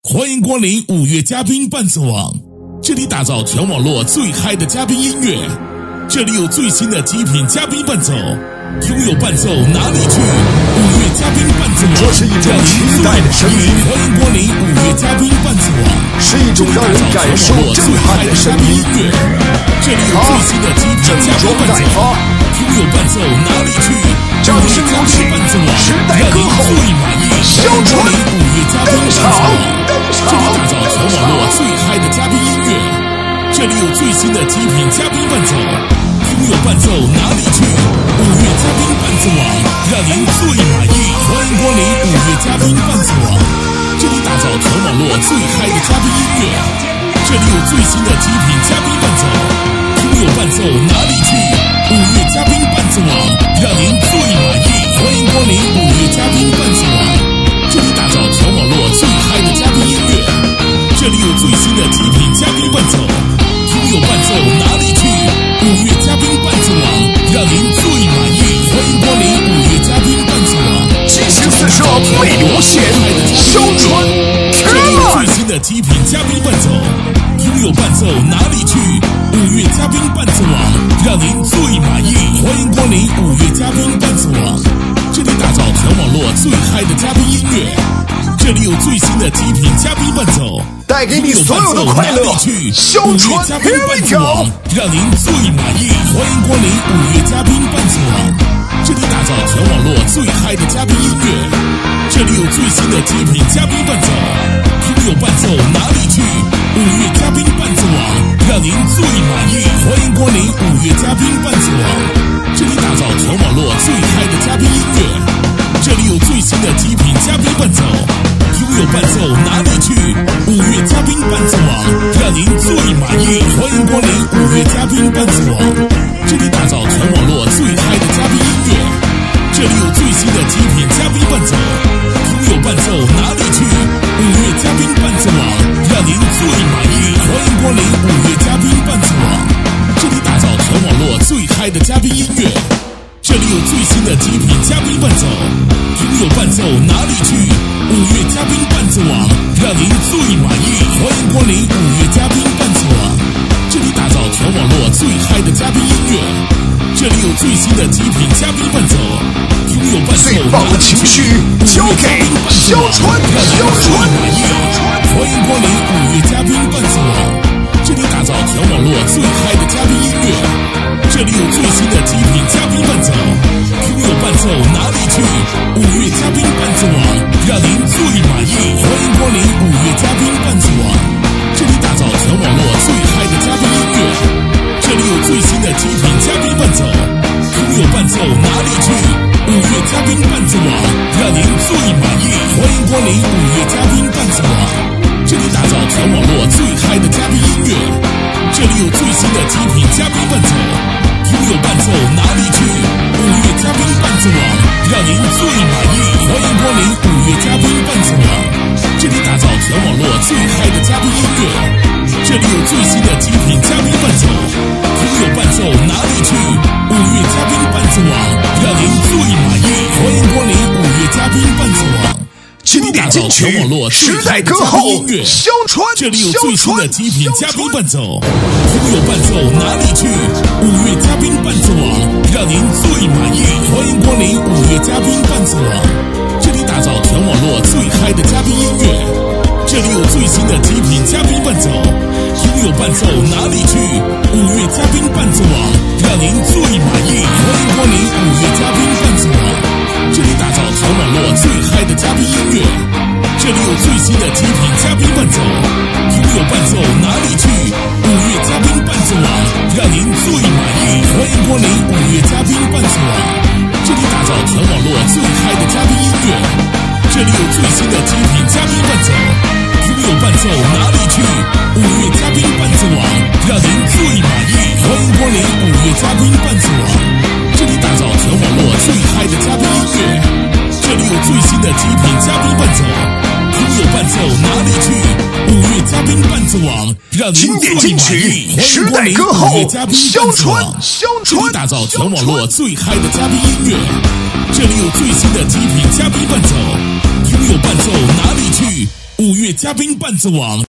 欢迎光临5月嘉宾伴奏网，这里打造全网络最嗨的嘉宾音乐，这里有最新的极品嘉宾伴奏，拥有伴奏哪里去？5月嘉宾伴奏网， 这是一种期待的声音。 欢迎光临5月嘉宾伴奏网， 是一种让人感受震撼的声音。 这里有最新的极品嘉宾伴奏，拥有伴奏哪里去？ 掌声有请时代歌后肖传登场。 这里打造全网络最嗨的嘉宾音乐，这里有最新的极品嘉宾伴奏，拥有伴奏哪里去？5月嘉宾伴奏网，让您最满意。欢迎光临5月嘉宾伴奏网，这里打造全网络最嗨的嘉宾音乐，这里有最新的极品嘉宾伴奏，拥有伴奏哪里去？5月嘉宾伴奏网，让您最满意。欢迎光临5月嘉宾伴奏网，这里打造全网络最嗨的嘉宾音乐，这里有最新的极品嘉宾伴奏，拥有伴奏哪里去？5月嘉宾伴奏网，让您最满意。欢迎光临5月嘉宾伴奏网， 激情四射，魅力无限，肖传这里有最新的极品嘉宾伴奏，拥有伴奏哪里去？5月嘉宾伴奏网，让您最满意。欢迎光临5月嘉宾伴奏网，这里打造全网络最嗨的嘉宾音乐，这里有最新的极品嘉宾伴奏， 带给你所有的快乐。肖传嘉宾伴奏网，让您最满意。欢迎光临5月嘉宾伴奏网，这里打造全网络最嗨的嘉宾音乐，这里有最新的极品嘉宾伴奏，拥有伴奏哪里去？5月嘉宾伴奏网，让您最满意。欢迎光临5月嘉宾伴奏网，这里打造全网络最嗨的嘉宾音乐，这里有最新的极品嘉宾伴奏，拥有伴奏哪里去？5月嘉宾伴奏网，让您最满意。欢迎光临5月嘉宾伴奏网，这里打造全网络最嗨的嘉宾音乐，这里有最新的极品嘉宾伴奏，拥有伴奏哪里去？5月嘉宾伴奏网，让您最满意。欢迎光临5月嘉宾伴奏网，这里打造全网络最嗨的嘉宾音乐，这里有最新的极品嘉宾伴奏，拥有伴奏哪里去？5月嘉宾伴奏网，让您最满意。欢迎光临5月嘉宾伴奏网，这里打造全网络最嗨的嘉宾音乐，这里有最新的极品嘉宾伴奏，拥有伴奏最棒的情绪交给肖传，肖传满意。欢迎光临5月嘉宾伴奏网，这里打造全网络最嗨的嘉宾音乐，这里有最新的极品嘉宾伴奏，拥有伴奏哪里去？5月嘉宾伴奏网，让您最满意。欢迎光临5月嘉宾伴奏网，这里打造全网络最嗨的嘉宾音乐，这里有最新的极品嘉宾伴奏，拥有伴奏哪里去？5月嘉宾伴奏网，让您最满意。欢迎光临5月嘉宾伴奏网，这里打造全网络最嗨的嘉宾音乐，这里有最新的极品嘉宾伴奏，拥有伴奏哪里去？5月嘉宾伴奏网，让您最满意。欢迎光临5月嘉宾伴奏网，这里打造全网络最嗨的嘉宾音乐，这里有最新的极品嘉宾伴奏，拥有伴奏哪里去？5月嘉宾伴奏网，让您最满意。欢迎光临5月嘉宾伴奏网， 经典金曲时代歌后肖传， 这里有最新的极品嘉宾伴奏，拥有伴奏哪里去？5月嘉宾伴奏网，让您最满意。欢迎光临5月嘉宾伴奏网，这里打造全网络最嗨的嘉宾音乐，这里有最新的极品嘉宾伴奏，拥有伴奏哪里去？5月嘉宾伴奏网，让您最满意。欢迎光临5月嘉宾伴奏网，这里打造全网络最嗨的嘉宾音乐，这里有最新的极品嘉宾伴奏，拥有伴奏哪里去？5月嘉宾伴奏网，让您最满意。欢迎光临5月嘉宾伴奏网，这里打造全网络最嗨的嘉宾音乐，这里有最新的极品嘉宾伴奏，拥有伴奏哪里去？5月嘉宾伴奏网，让您最满意。欢迎光临5月嘉宾伴奏网，这里打造全网络最嗨的嘉宾音乐，这里有最新的极品嘉宾伴奏，拥有伴奏哪里去？5月嘉宾伴奏网，让您最满意。 时代歌后肖传， 这里打造全网络最嗨的嘉宾音乐，这里有最新的极品嘉宾伴奏，拥有伴奏哪里去 5月嘉宾伴奏网。